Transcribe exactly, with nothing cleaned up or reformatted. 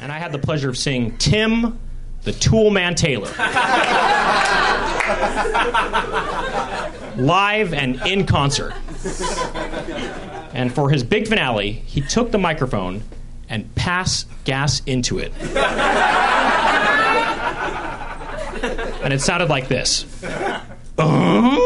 and I had the pleasure of seeing Tim the Toolman Taylor live and in concert. And for his big finale, he took the microphone and passed gas into it. And it sounded like this. Uh-huh.